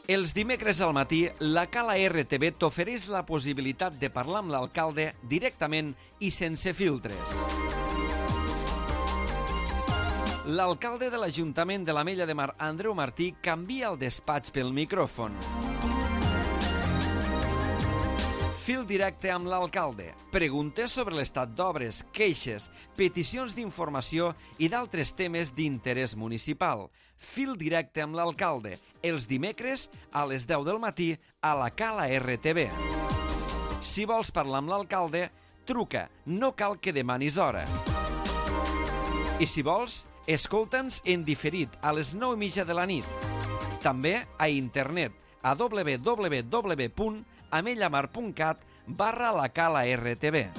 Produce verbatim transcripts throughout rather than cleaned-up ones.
Els dimecres al matí, la Cala R T V t'ofereix la possibilitat de parlar amb l'alcalde directament i sense filtres. L'alcalde de l'Ajuntament de l'Ametlla de Mar, Andreu Martí, canvia el despatx pel micròfon. Fil directe amb l'alcalde. Preguntes sobre l'estat d'obres, queixes, peticions d'informació i d'altres temes d'interès municipal. Fil directe amb l'alcalde. Els dimecres a les deu del matí a la Cala R T V. Si vols parlar amb l'alcalde, truca. No cal que demanis hora. I si vols, escolta'ns en diferit a les nou i mitja de la nit. També a internet a w w w punt amellamar punt cat barra la Cala R T V.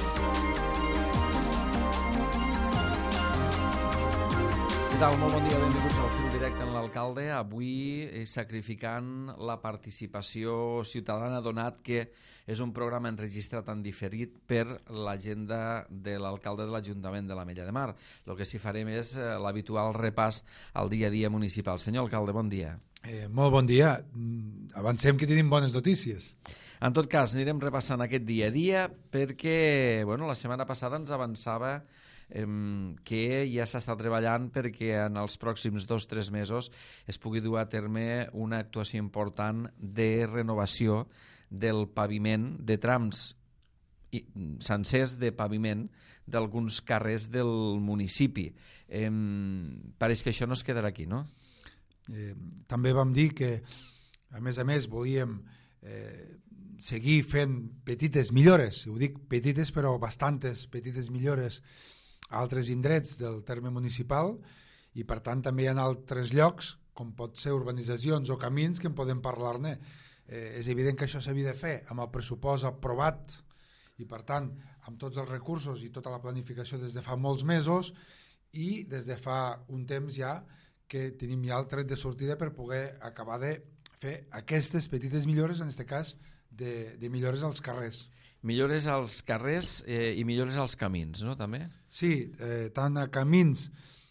Què tal? Molt bon dia, benvinguts al Fil Directe amb l'alcalde. Avui sacrificant la participació ciutadana, donat que és un programa enregistrat en diferit per l'agenda de l'alcalde de l'Ajuntament de l'Ametlla de Mar. El que sí farem és l'habitual repàs al dia a dia municipal. Senyor alcalde, bon dia. Eh, molt bon dia. Avancem que tenim bones notícies. En tot cas, anirem repassant aquest dia a dia perquè bueno, la setmana passada ens avançava eh, que ja s'està treballant perquè en els pròxims dos o tres mesos es pugui dur a terme una actuació important de renovació del paviment, de trams i sencers de paviment d'alguns carrers del municipi. Eh, pareix que això no es quedarà aquí, no? Eh, també vam dir que, a més a més, volíem eh, seguir fent petites millores, ho dic petites però bastantes petites millores a altres indrets del terme municipal i per tant també en altres llocs com pot ser urbanitzacions o camins que en podem parlar-ne. Eh, és evident que això s'havia de fer amb el pressupost aprovat i per tant amb tots els recursos i tota la planificació des de fa molts mesos i des de fa un temps ja que tenim ja el tret de sortida per poder acabar de fer aquestes petites millores, en aquest cas de, de millores als carrers. Millores als carrers eh, i millores als camins, no, també? Sí, eh, tant a camins,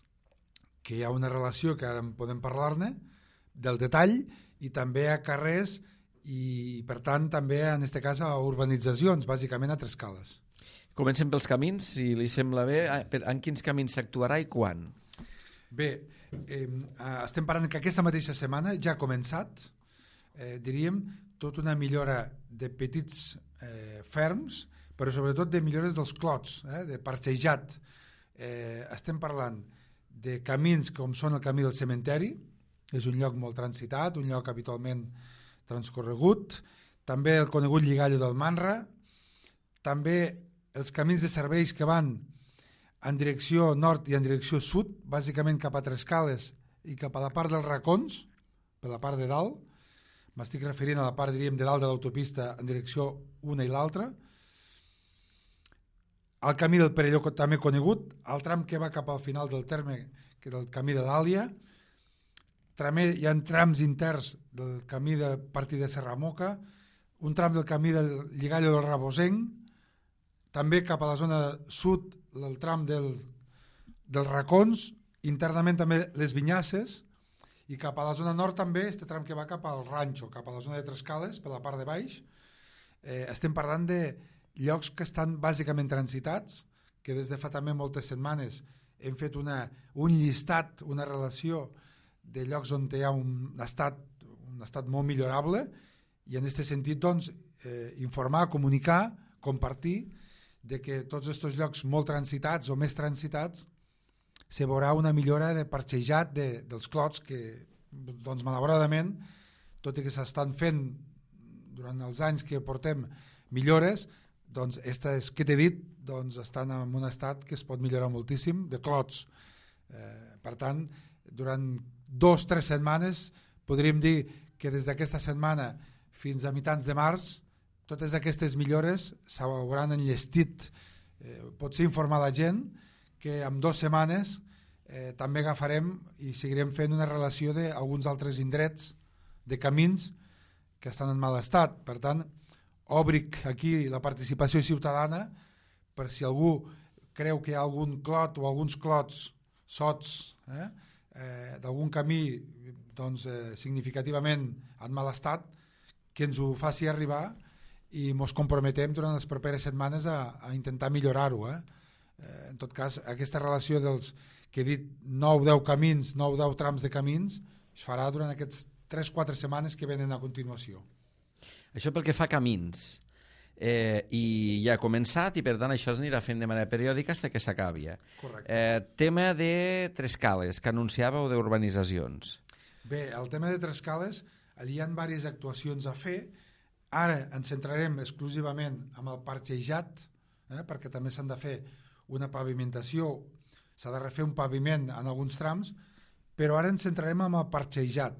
que hi ha una relació que ara en podem parlar-ne, del detall, i també a carrers i, per tant, també en aquest cas a urbanitzacions, bàsicament a tres cales. Comencem pels camins, si li sembla bé. En quins camins s'actuarà i quan? Bé, eh, estem parlant que aquesta mateixa setmana ja ha començat, eh, diríem, tota una millora de petits eh, ferms, però sobretot de millores dels clots, eh, de parxejat. Eh, estem parlant de camins com són el camí del cementeri, és un lloc molt transitat, un lloc habitualment transcorregut, també el conegut lligall del Manra, també els camins de serveis que van en direcció nord i en direcció sud, bàsicament cap a Trescales i cap a la part dels racons, per la part de dalt. M'estic referint a la part, diríem, de dalt de l'autopista en direcció una i l'altra. El camí del Perelló també conegut, el tram que va cap al final del terme, que és el camí de Dàlia. També hi ha trams interns del camí de partir de Serramoca, un tram del camí del Lligallo del Rabosenc, també cap a la zona sud el tram del, dels racons, internament també les Vinyasses, i cap a la zona nord també este tram que va cap al Ranxo, cap a la zona de Trescales, per la part de baix. Eh, estem parlant de llocs que estan bàsicament transitats, que des de fa també moltes setmanes hem fet una, un llistat, una relació de llocs on hi ha un estat, un estat molt millorable, i en aquest sentit doncs, eh, informar, comunicar, compartir, de que tots aquests llocs molt transitats o més transitats se veurà una millora de parxejat de, dels clots que, doncs, malauradament, tot i que s'estan fent durant els anys que portem millores, doncs, aquestes que t'he dit doncs, estan en un estat que es pot millorar moltíssim de clots. Eh, per tant, durant dos o tres setmanes podríem dir que des d'aquesta setmana fins a mitjans de març totes aquestes millores s'hauran enllestit. Eh, pot ser informar la gent que en dues setmanes eh, també agafarem i seguirem fent una relació d'alguns altres indrets de camins que estan en mal estat. Per tant, obric aquí la participació ciutadana per si algú creu que hi ha algun clot o alguns clots sots eh, eh, d'algun camí doncs, eh, significativament en mal estat, que ens ho faci arribar i ens comprometem durant les properes setmanes a, a intentar millorar-ho. Eh? Eh, en tot cas, aquesta relació dels que he dit nou o deu camins, nou o deu trams de camins, es farà durant aquests tres o quatre setmanes que venen a continuació. Això pel que fa a camins. Eh, I ja ha començat i per tant això es anirà fent de manera periòdica fins que s'acabi. Correcte. Eh, tema de Trescales, que anunciàveu d'urbanitzacions. Bé, el tema de Trescales, allí hi ha diverses actuacions a fer. Ara ens centrarem exclusivament amb el parxejat, eh, perquè també s'han de fer una pavimentació, s'ha de refer un paviment en alguns trams, però ara ens centrarem amb el parxejat.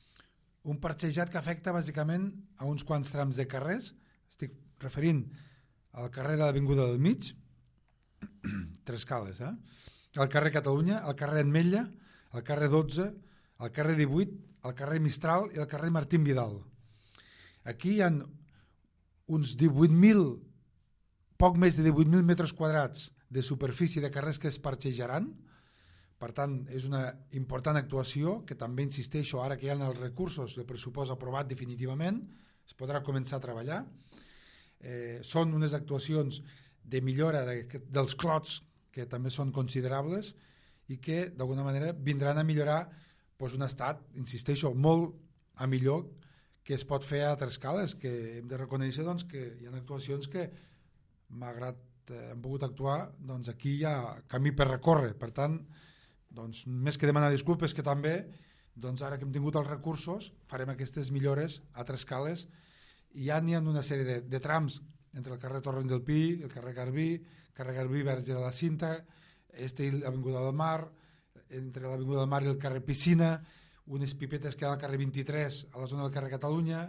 Un parxejat que afecta bàsicament a uns quants trams de carrers. Estic referint al carrer de l'Avinguda del Mig, Trescales, eh? al carrer Catalunya, al carrer Enmetlla, al carrer dotze, al carrer divuit, al carrer Mistral i al carrer Martín Vidal. Aquí hi ha uns divuit mil, poc més de divuit mil metres quadrats de superfície de carrers que es parxejaran. Per tant, és una important actuació que també insisteixo, ara que hi ha els recursos, el pressupost aprovat definitivament, es podrà començar a treballar. Eh, són unes actuacions de millora de, dels clots que també són considerables i que d'alguna manera vindran a millorar doncs, un estat, insisteixo, molt a millor que es pot fer a Trescales, que hem de reconèixer doncs, que hi ha actuacions que, malgrat eh, hem pogut actuar, doncs aquí hi ha camí per recórrer. Per tant, doncs, més que demanar disculpes, que també, doncs, ara que hem tingut els recursos, farem aquestes millores a Trescales i ja n'hi ha una sèrie de, de trams entre el carrer Torrent del Pi, el carrer Garbí, carrer Garbí, Verge de la Cinta, este i l'Avinguda del Mar, entre l'Avinguda del Mar i el carrer Piscina, unes pipetes que hi ha al carrer vint-i-tres a la zona del carrer Catalunya,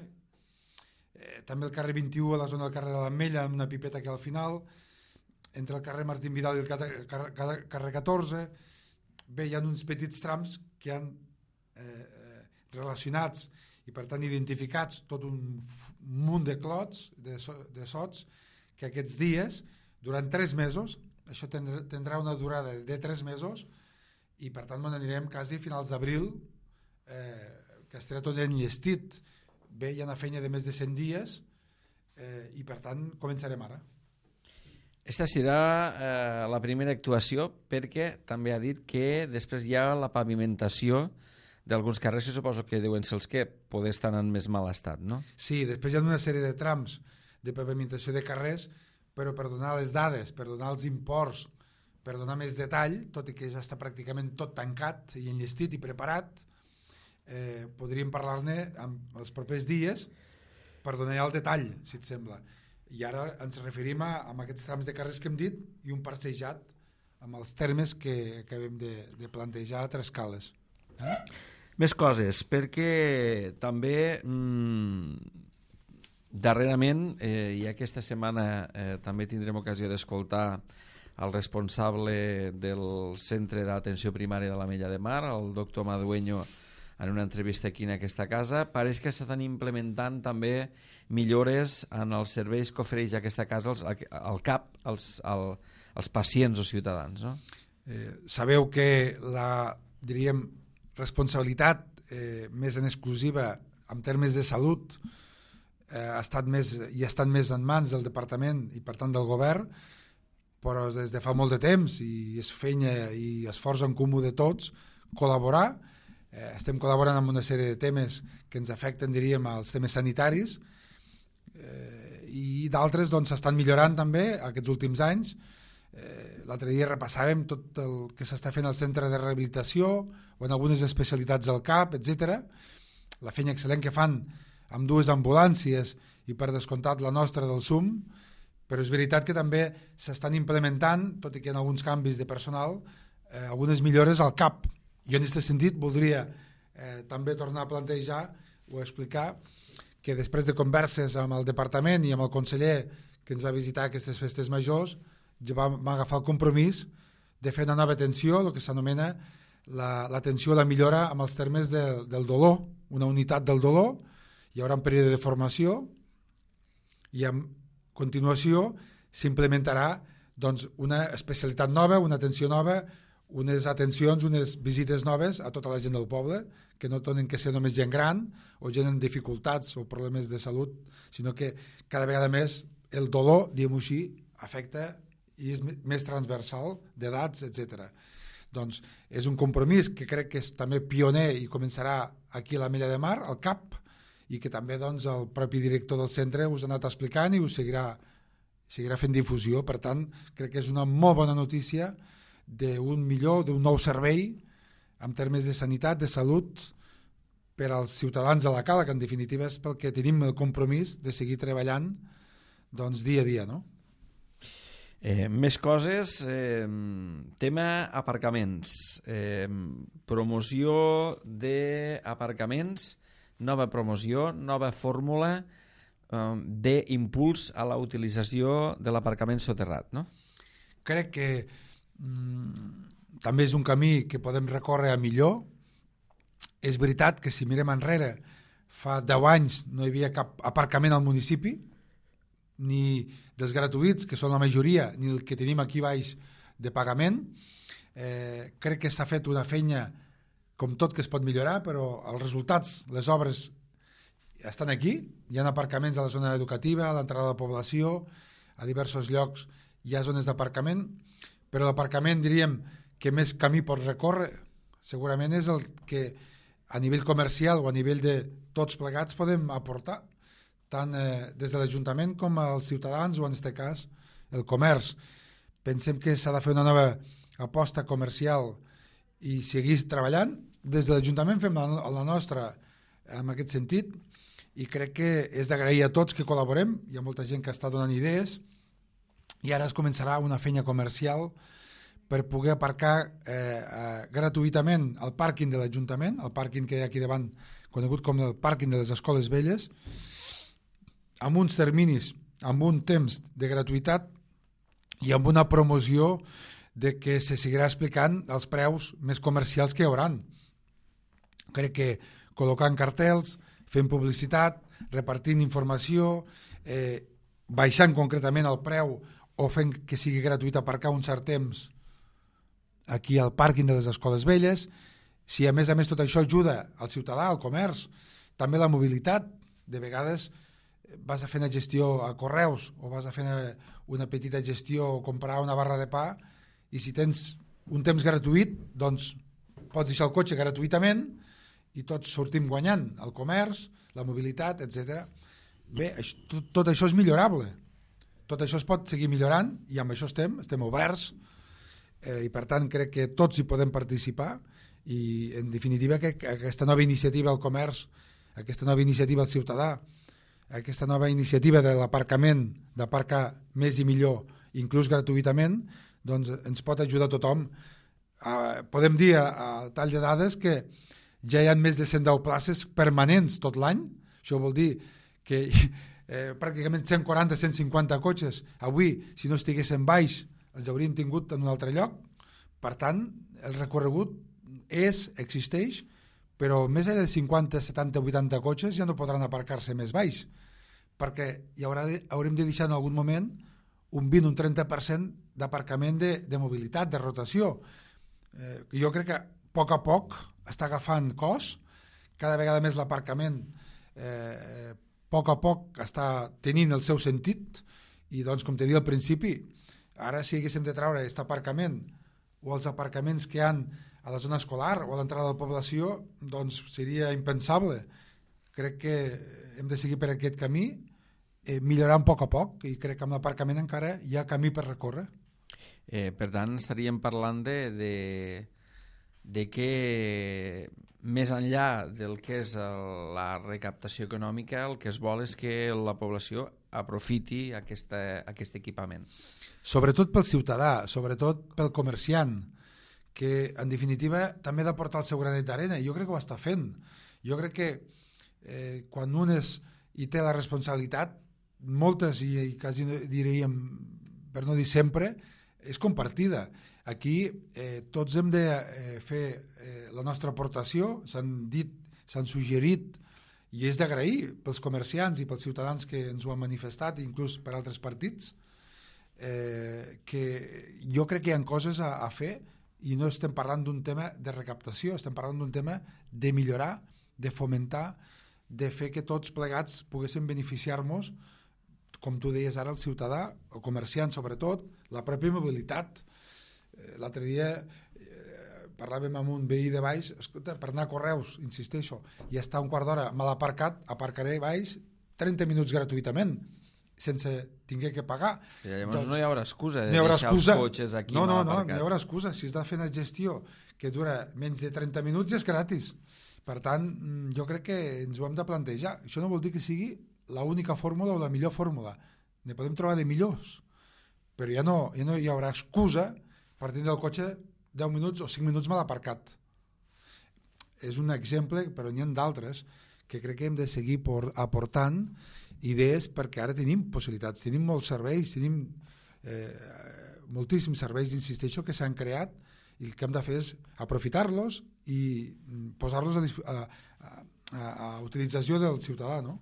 eh, també el carrer vint-i-u a la zona del carrer de l'Ametlla amb una pipeta que al final, entre el carrer Martín Vidal i el carrer, carrer catorze. Bé, hi ha uns petits trams que han eh, relacionats i per tant identificats tot un munt de clots, de, so, de sots, que aquests dies, durant tres mesos, això tindrà, tindrà una durada de tres mesos i per tant anirem quasi a finals d'abril, eh, que estarà tot enllestit. Bé, hi ha una feina de més de cent dies eh, i per tant començarem ara. Esta serà eh, la primera actuació perquè també ha dit que després hi ha la pavimentació d'alguns carrers que suposo que deuen ser els que poder estar en més mal estat, no? Sí, després hi ha una sèrie de trams de pavimentació de carrers, però per donar les dades, per donar els imports, per donar més detall, tot i que ja està pràcticament tot tancat i enllestit i preparat, eh, podríem parlar-ne els propers dies per donar ja el detall, si et sembla. I ara ens referim a, a aquests trams de carrers que hem dit i un parcejat amb els termes que acabem de, de plantejar a Trescales. Eh? Més coses, perquè també mmm, darrerament eh, i aquesta setmana eh, també tindrem ocasió d'escoltar el responsable del Centre d'Atenció Primària de l'Ametlla de Mar, el doctor Madueño, en una entrevista aquí en aquesta casa. Pareix que s'estan implementant també millores en els serveis que ofereix aquesta casa als, al CAP als, al, als pacients o ciutadans, no? Eh, sabeu que la, diríem, responsabilitat eh, més en exclusiva en termes de salut eh, ha estat més, i ha estat més en mans del departament i per tant del govern, però des de fa molt de temps i és feina i esforç en comú de tots col·laborar. Eh, estem col·laborant amb una sèrie de temes que ens afecten, diríem, als temes sanitaris eh, i d'altres doncs s'estan millorant també aquests últims anys. Eh, l'altre dia repassàvem tot el que s'està fent al centre de rehabilitació o en algunes especialitats del CAP, etcètera. La feina excel·lent que fan amb dues ambulàncies i per descomptat la nostra del S U M, però és veritat que també s'estan implementant, tot i que en alguns canvis de personal, eh, algunes millores al CAP. Jo en aquest sentit voldria eh, també tornar a plantejar o explicar que després de converses amb el departament i amb el conseller que ens va visitar aquestes festes majors, ja vam agafar el compromís de fer una nova atenció, el que s'anomena l'atenció la, a la millora amb els termes de, del dolor, una unitat del dolor. Hi haurà un període de formació i a continuació s'implementarà doncs, una especialitat nova, una atenció nova, unes atencions, unes visites noves a tota la gent del poble, que no tenen que ser només gent gran o gent amb dificultats o problemes de salut, sinó que cada vegada més el dolor, diguem-ho així, afecta i és més transversal d'edats, etcètera. Doncs és un compromís que crec que és també pioner i començarà aquí a l'Ametlla de Mar, al C A P, i que també doncs, el propi director del centre us ha anat explicant i us seguirà, seguirà fent difusió. Per tant, crec que és una molt bona notícia d'un millor, d'un nou servei en termes de sanitat, de salut, per als ciutadans de la Cala, que en definitiva és pel que tenim el compromís de seguir treballant doncs, dia a dia, no? Eh, més coses, eh, tema aparcaments, eh, promoció d'aparcaments, nova promoció, nova fórmula eh, d'impuls a la utilització de l'aparcament soterrat, no? Crec que mm, també és un camí que podem recórrer a millor. És veritat que si mirem enrere, fa deu anys no hi havia cap aparcament al municipi, ni dels gratuïts, que són la majoria, ni el que tenim aquí baix de pagament. Eh, crec que s'ha fet una feina com tot que es pot millorar, però els resultats, les obres estan aquí. Hi ha aparcaments a la zona educativa, a l'entrada de la població, a diversos llocs hi ha zones d'aparcament, però l'aparcament, diríem, que més camí pot recórrer, segurament és el que a nivell comercial o a nivell de tots plegats podem aportar, tant eh, des de l'Ajuntament com als ciutadans o en aquest cas el comerç. Pensem que s'ha de fer una nova aposta comercial i seguir treballant. Des de l'Ajuntament fem la, la nostra en aquest sentit i crec que és d'agrair a tots que col·laborem. Hi ha molta gent que està donant idees i ara es començarà una feina comercial per poder aparcar eh, eh, gratuïtament al pàrquing de l'Ajuntament, el pàrquing que hi ha aquí davant, conegut com el pàrquing de les Escoles Velles, amb uns terminis, amb un temps de gratuïtat i amb una promoció de que se seguirà explicant els preus més comercials que hi haurà. Crec que col·locant cartells, fent publicitat, repartint informació, eh, baixant concretament el preu o fent que sigui gratuït aparcar un cert temps aquí al pàrquing de les Escoles Velles, si a més a més tot això ajuda al ciutadà, al comerç, també la mobilitat, de vegades vas a fer una gestió a correus o vas a fer una, una petita gestió o comprar una barra de pa i si tens un temps gratuït, doncs pots deixar el cotxe gratuïtament i tots sortim guanyant, el comerç, la mobilitat, etcètera. Bé, això, tot, tot això és millorable. Tot això es pot seguir millorant i amb això estem, estem oberts eh, i per tant crec que tots hi podem participar i en definitiva que aquesta nova iniciativa al comerç, aquesta nova iniciativa al ciutadà, aquesta nova iniciativa de l'aparcament, d'aparcar més i millor, inclús gratuïtament, doncs ens pot ajudar a tothom. Uh, podem dir a, a tall de dades que ja hi ha més de cent deu places permanents tot l'any, això vol dir que eh, pràcticament cent quaranta a cent cinquanta cotxes avui, si no estiguessin baix, els hauríem tingut en un altre lloc. Per tant, el recorregut és, existeix, però més de cinquanta, setanta, vuitanta cotxes ja no podran aparcar-se més baix, perquè hi haurà de, haurem de deixar en algun moment un vint o un trenta per cent d'aparcament de, de mobilitat, de rotació. Eh, jo crec que a poc a poc està agafant cos, cada vegada més l'aparcament eh, a poc a poc està tenint el seu sentit i doncs com te dia al principi, ara si haguéssim de treure aquest aparcament o els aparcaments que hi ha a la zona escolar o a l'entrada de la població, doncs seria impensable. Crec que hem de seguir per aquest camí, eh, millorant a poc a poc, i crec que amb l'aparcament encara hi ha camí per recórrer. Eh, per tant, estaríem parlant de, de, de que més enllà del que és el, la recaptació econòmica, el que es vol és que la població aprofiti aquesta, aquest equipament. Sobretot pel ciutadà, sobretot pel comerciant, que en definitiva també ha d'aportar el seu granet d'arena, i jo crec que ho està fent. Jo crec que eh, quan un és, hi té la responsabilitat, moltes, i, i quasi diríem, per no dir sempre, és compartida. Aquí eh, tots hem de eh, fer eh, la nostra aportació, s'han dit, s'han suggerit, i és d'agrair pels comerciants i pels ciutadans que ens ho han manifestat, inclús per altres partits, eh, que jo crec que hi ha coses a, a fer i no estem parlant d'un tema de recaptació, estem parlant d'un tema de millorar, de fomentar, de fer que tots plegats poguéssim beneficiar-nos, com tu deies ara, el ciutadà, el comerciant sobretot, la pròpia mobilitat. L'altre dia eh, parlàvem amb un veí de baix, escolta, per anar a Correus, insisteixo, i està un quart d'hora mal aparcat, aparcaré baix trenta minuts gratuïtament, sense tinguer que pagar. I llavors doncs, no hi haurà excusa de no deixar excusa. els cotxes aquí no, no, mal no, aparcats. No hi haurà excusa. Si has de fer una gestió que dura menys de trenta minuts és gratis. Per tant, jo crec que ens ho hem de plantejar. Això no vol dir que sigui l'única fórmula o la millor fórmula. Ne podem trobar de millors. Però ja no, ja no hi haurà excusa per tindre el cotxe deu minuts o cinc minuts mal aparcat. És un exemple, però n'hi ha d'altres que crec que hem de seguir por, aportant idees, perquè ara tenim possibilitats, tenim molts serveis, tenim eh, moltíssims serveis, insisteixo, que s'han creat i el que hem de fer és aprofitar-los i posar-los a, a, a, a utilització del ciutadà, no?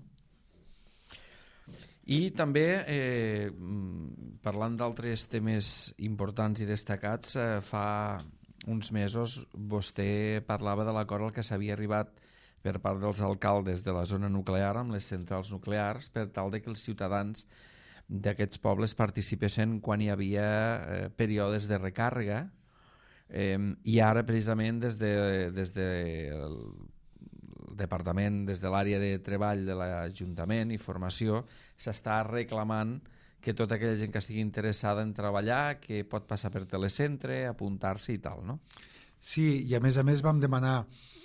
I també, eh, parlant d'altres temes importants i destacats, eh, fa uns mesos vostè parlava de l'acord al que s'havia arribat per part dels alcaldes de la zona nuclear amb les centrals nuclears per tal de que els ciutadans d'aquests pobles participessin quan hi havia eh, períodes de recàrrega eh, i ara precisament des de, des de el departament, des de l'àrea de treball de l'Ajuntament i formació s'està reclamant que tota aquella gent que estigui interessada en treballar, que pot passar per telecentre, apuntar-se i tal, no? Sí, i a més a més vam demanar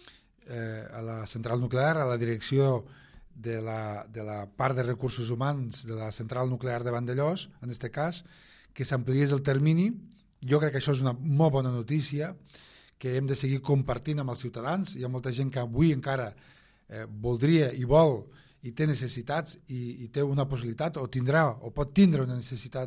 Eh, a la central nuclear, a la direcció de la, de la part de recursos humans de la central nuclear de Vandellós, en aquest cas, que s'ampliés el termini. Jo crec que això és una molt bona notícia, que hem de seguir compartint amb els ciutadans. Hi ha molta gent que avui encara eh, voldria i vol i té necessitats i, i té una possibilitat, o tindrà o pot tindre una necessitat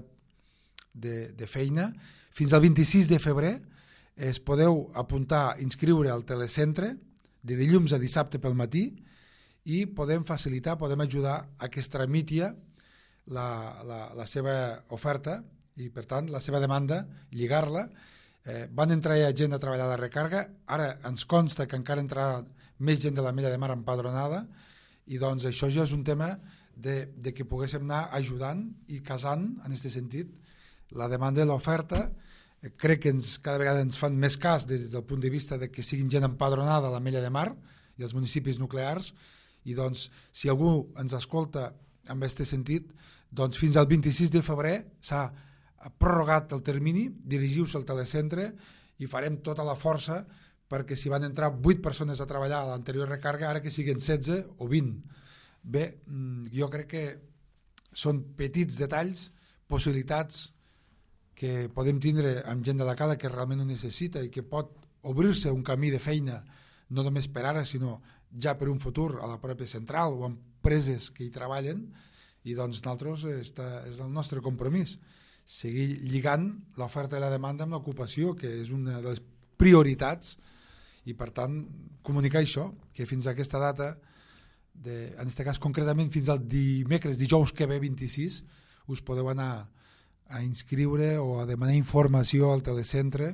de, de feina. Fins al vint-i-sis de febrer es podeu apuntar, inscriure al telecentre de dilluns a dissabte pel matí i podem facilitar, podem ajudar a que es tramiti la, la, la seva oferta i per tant la seva demanda, lligar-la. Eh, van entrar ja gent a treballar a la recàrrega, ara ens consta que encara entrarà més gent de la Mella de Mar empadronada i doncs això ja és un tema de, de que poguéssim anar ajudant i casant en aquest sentit la demanda i l'oferta. Crec que ens, cada vegada ens fan més cas des del punt de vista de que siguin gent empadronada a la Mella de Mar i els municipis nuclears i doncs si algú ens escolta en aquest sentit, doncs fins al vint-i-sis de febrer s'ha prorrogat el termini, dirigiu-se al telecentre i farem tota la força perquè si van entrar vuit persones a treballar a l'anterior recàrrega, ara que siguin setze o vint. Bé, jo crec que són petits detalls, possibilitats que podem tindre amb gent de la cala que realment ho necessita i que pot obrir-se un camí de feina no només per ara sinó ja per un futur a la pròpia central o empreses que hi treballen i doncs nosaltres està, és el nostre compromís seguir lligant l'oferta i la demanda amb l'ocupació que és una de les prioritats i per tant comunicar això que fins a aquesta data de, en aquest cas concretament fins al dimecres, dijous que ve vint-i-sis us podeu anar a inscriure o a demanar informació al telecentre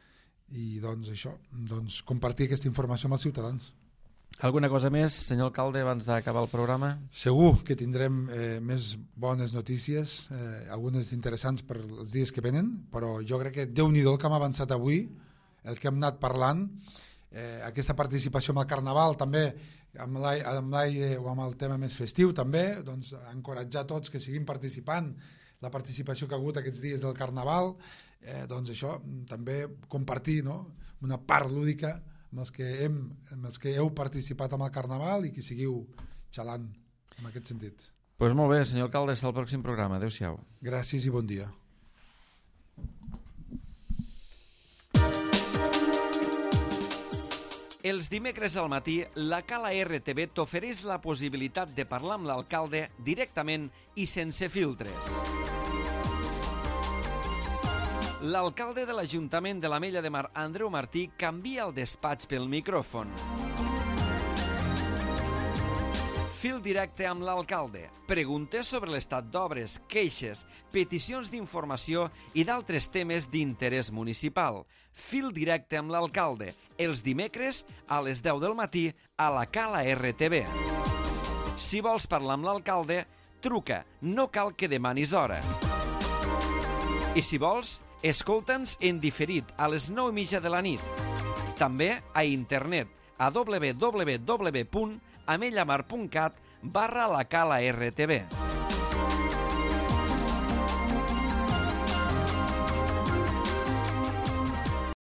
i doncs això, doncs compartir aquesta informació amb els ciutadans. Alguna cosa més, senyor alcalde, abans d'acabar el programa? Segur que tindrem eh, més bones notícies, eh, algunes interessants per els dies que venen, però jo crec que Déu-n'hi-do el que hem avançat avui, el que hem anat parlant, eh, aquesta participació amb el Carnaval també, amb l'aire o amb el tema més festiu també, doncs encoratjar tots que siguin participant la participació que ha hagut aquests dies del Carnaval, eh, doncs això també compartir no? una part lúdica amb els, que hem, amb els que heu participat amb el Carnaval i que seguiu xalant en aquest sentit. Doncs pues molt bé, senyor alcalde, fins al pròxim programa. Adéu-siau. Gràcies i bon dia. Els dimecres al matí, la Cala R T V t'ofereix la possibilitat de parlar amb l'alcalde directament i sense filtres. L'alcalde de l'Ajuntament de la Mella de Mar, Andreu Martí, canvia el despatx pel micròfon. Fil directe amb l'alcalde. Preguntes sobre l'estat d'obres, queixes, peticions d'informació i d'altres temes d'interès municipal. Fil directe amb l'alcalde. Els dimecres a les deu del matí a la Cala R T V. Si vols parlar amb l'alcalde, truca, no cal que demanis hora. I si vols, escolta'ns en diferit a les nou i mitja de la nit. També a internet a w w w punt amellamar punt cat barra la Cala R T V.